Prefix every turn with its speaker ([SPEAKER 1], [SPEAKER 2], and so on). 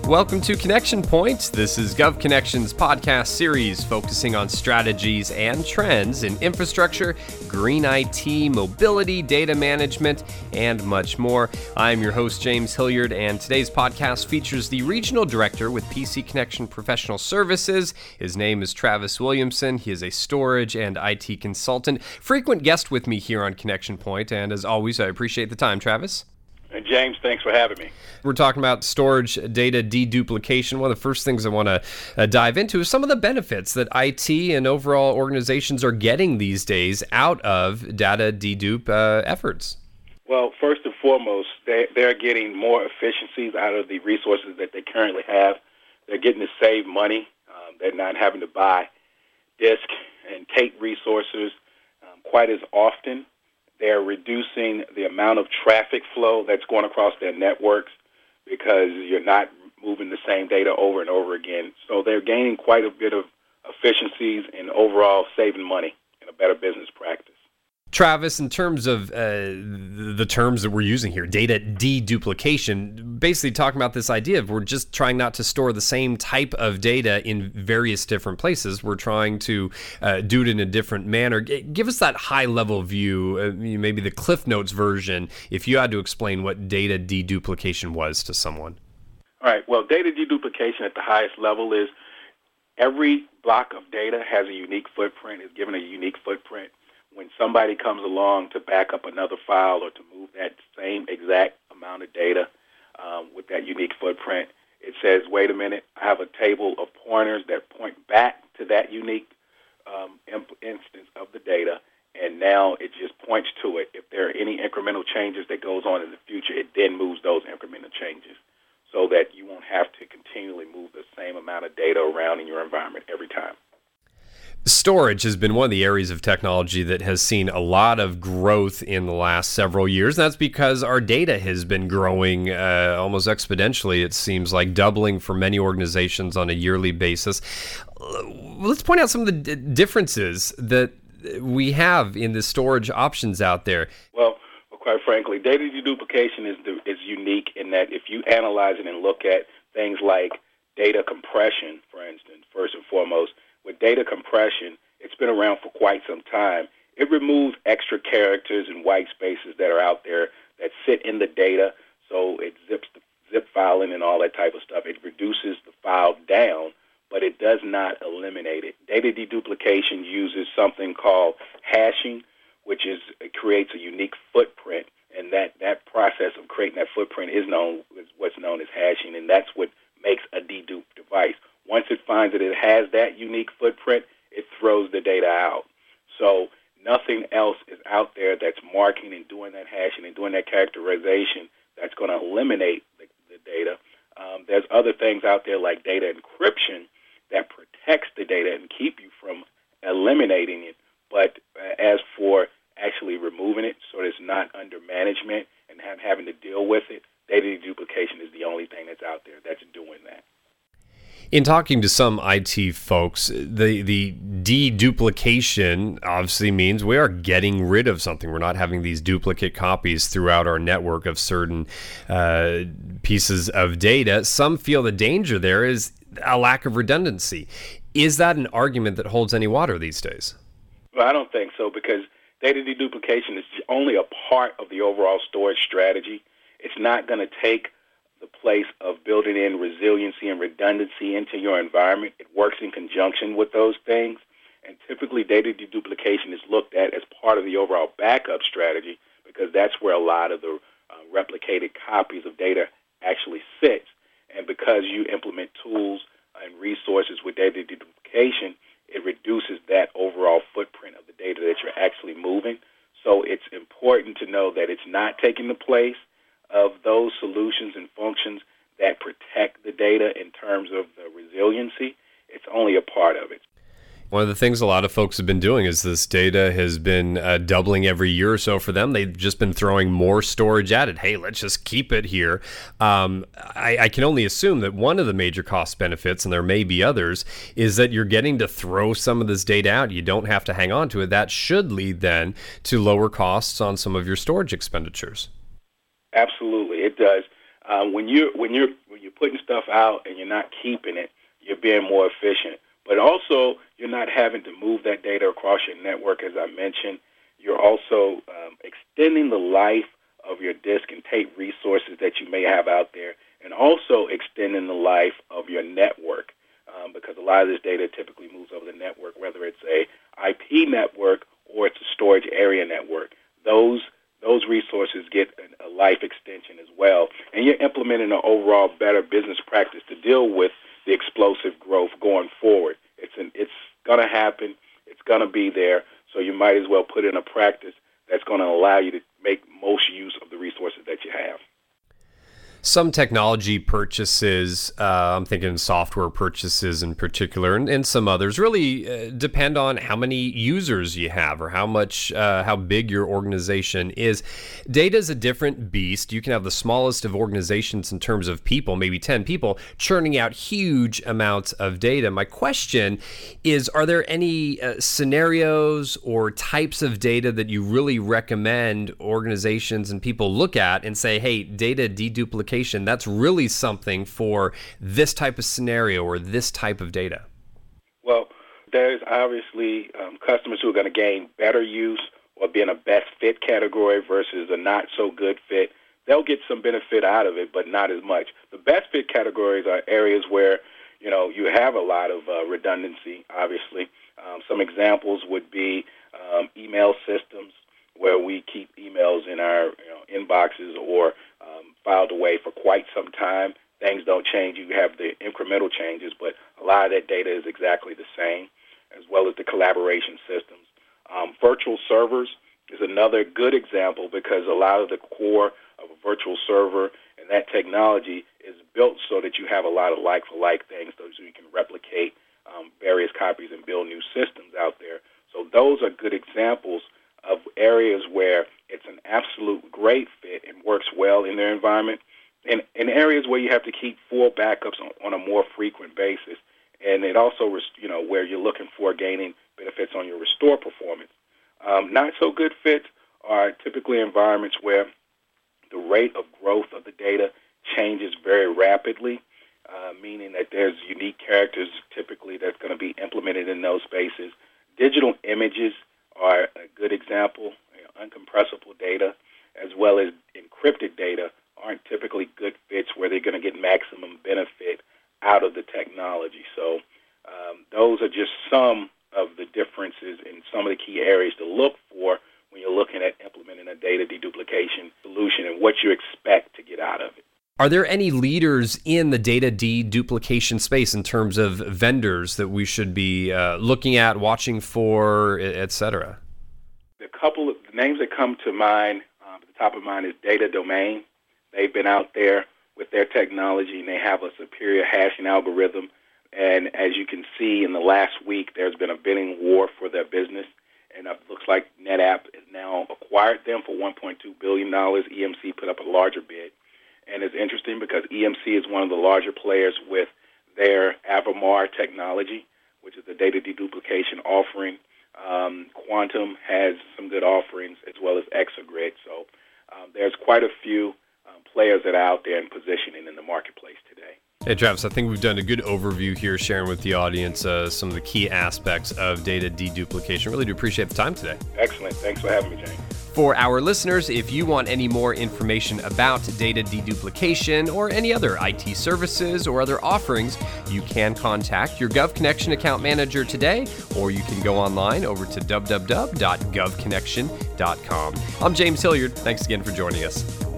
[SPEAKER 1] Welcome to Connection Point. This is GovConnection's podcast series focusing on strategies and trends in infrastructure, green IT, mobility, data management, and much more. I'm your host, James Hilliard, and today's podcast features the Regional Director with PC Connection Professional Services. His name is Travis Williamson. He is a storage and IT consultant, frequent guest with me here on Connection Point, and as always, I appreciate the time, Travis.
[SPEAKER 2] James, thanks for having me.
[SPEAKER 1] We're talking about storage data deduplication. One of the first things I want to dive into is some of the benefits that IT and overall organizations are getting these days out of data dedupe efforts.
[SPEAKER 2] Well, first and foremost, they're getting more efficiencies out of the resources that they currently have. They're getting to save money. They're not having to buy disk and tape resources quite as often. They're reducing the amount of traffic flow that's going across their networks because you're not moving the same data over and over again. So they're gaining quite a bit of efficiencies and overall saving money and a better business practice.
[SPEAKER 1] Travis, in terms of the terms that we're using here, data deduplication, basically talking about this idea of we're just trying not to store the same type of data in various different places. We're trying to do it in a different manner. Give us that high-level view, maybe the Cliff Notes version, if you had to explain what data deduplication was to someone.
[SPEAKER 2] All right. Well, data deduplication at the highest level is every block of data has a unique footprint, is given a unique footprint. When somebody comes along to back up another file or to move that same exact amount of data with that unique footprint, it says, wait a minute, I have a table of pointers that point back to that unique instance of the data, and now it just points to it. If there are any incremental changes that goes on in the future, it then moves those incremental changes so that you won't have to continually move the same amount of data around in your environment every time.
[SPEAKER 1] Storage has been one of the areas of technology that has seen a lot of growth in the last several years. That's because our data has been growing almost exponentially. It seems like doubling for many organizations on a yearly basis. Let's point out some of the differences that we have in the storage options out there.
[SPEAKER 2] Well, quite frankly, data deduplication is unique in that if you analyze it and look at things like data compression, for instance, first and foremost, with data compression, it's been around for quite some time. It removes extra characters and white spaces that are out there that sit in the data, so it zips the zip filing and all that type of stuff. It reduces the file down, but it does not eliminate it. Data deduplication uses something called hashing, which it creates a unique footprint, and that process of creating that footprint is what's known as hashing, and that's what makes a dedupe device. Once it finds that it has that unique footprint, it throws the data out. So nothing else is out there that's marking and doing that hashing and doing that characterization that's going to eliminate the data. There's other things out there like data encryption that protects the data and keep you from eliminating it. But as for actually removing it so that it's not under management and having to deal with it, data deduplication is the only thing that's out there that's doing that.
[SPEAKER 1] In talking to some IT folks, the deduplication obviously means we are getting rid of something. We're not having these duplicate copies throughout our network of certain pieces of data. Some feel the danger there is a lack of redundancy. Is that an argument that holds any water these days?
[SPEAKER 2] Well, I don't think so, because data deduplication is only a part of the overall storage strategy. It's not going to take the place of building in resiliency and redundancy into your environment. It works in conjunction with those things. And typically data deduplication is looked at as part of the overall backup strategy, because that's where a lot of the replicated copies of data actually sits. And because you implement tools and resources with data deduplication, it reduces that overall footprint of the data that you're actually moving. So it's important to know that it's not taking the place of those solutions and functions that protect the data in terms of the resiliency. It's only a part of it.
[SPEAKER 1] One of the things a lot of folks have been doing is this data has been doubling every year or so for them. They've just been throwing more storage at it. Hey, let's just keep it here. I can only assume that one of the major cost benefits, and there may be others, is that you're getting to throw some of this data out. You don't have to hang on to it. That should lead then to lower costs on some of your storage expenditures.
[SPEAKER 2] Absolutely, it does. When you're putting stuff out and you're not keeping it, you're being more efficient. But also, you're not having to move that data across your network, as I mentioned. You're also extending the life of your disk and tape resources that you may have out there, and also extending the life of your network, because a lot of this data typically moves over the network, whether it's a IP network or it's a storage area network. Those resources get a life extension as well, and you're implementing an overall better business practice to deal with the explosive growth going forward. It's going to happen. It's going to be there. So you might as well put in a practice that's going to allow you to make most use of the resources that you have.
[SPEAKER 1] Some technology purchases, I'm thinking software purchases in particular, and some others, really depend on how many users you have or how big your organization is. Data is a different beast. You can have the smallest of organizations in terms of people, maybe 10 people, churning out huge amounts of data. My question is, are there any scenarios or types of data that you really recommend organizations and people look at and say, hey, data deduplication, that's really something for this type of scenario or this type of data?
[SPEAKER 2] Well, there's obviously customers who are going to gain better use or be in a best fit category versus a not so good fit. They'll get some benefit out of it, but not as much. The best fit categories are areas where you have a lot of redundancy, obviously. Some examples would be email systems, where we keep emails in our inboxes or filed away for quite some time. Things don't change. You have the incremental changes, but a lot of that data is exactly the same, as well as the collaboration systems. Virtual servers is another good example because a lot of the core of a virtual server and that technology is built so that you have a lot of like-for-like things so you can replicate various copies and build new systems out there. So those are good examples of areas where it's an absolute great fit and works well in their environment, and in areas where you have to keep full backups on a more frequent basis. And it also, where you're looking for gaining benefits on your restore performance. Not so good fits are typically environments where the rate of growth of the data changes very rapidly, meaning that there's unique characters typically that's going to be implemented in those spaces. Digital images are a good example. Uncompressible data as well as encrypted data aren't typically good fits where they're going to get maximum benefit out of the technology. So those are just some of the differences in some of the key areas to look for when you're looking at implementing a data deduplication solution and what you expect to get out of it.
[SPEAKER 1] Are there any leaders in the data deduplication space in terms of vendors that we should be looking at, watching for, et cetera?
[SPEAKER 2] A couple of names that come to mind, at the top of mind, is Data Domain. They've been out there with their technology, and they have a superior hashing algorithm. And as you can see, in the last week, there's been a bidding war for their business, and it looks like NetApp has now acquired them for $1.2 billion. EMC put up a larger bid. And it's interesting because EMC is one of the larger players with their Avamar technology, which is the data deduplication offering. Quantum has some good offerings, as well as Exagrid. So there's quite a few players that are out there and positioning in the marketplace today.
[SPEAKER 1] Hey, Travis, I think we've done a good overview here, sharing with the audience some of the key aspects of data deduplication. Really do appreciate the time today.
[SPEAKER 2] Excellent. Thanks for having me, James.
[SPEAKER 1] For our listeners, if you want any more information about data deduplication or any other IT services or other offerings, you can contact your GovConnection account manager today, or you can go online over to www.govconnection.com. I'm James Hilliard. Thanks again for joining us.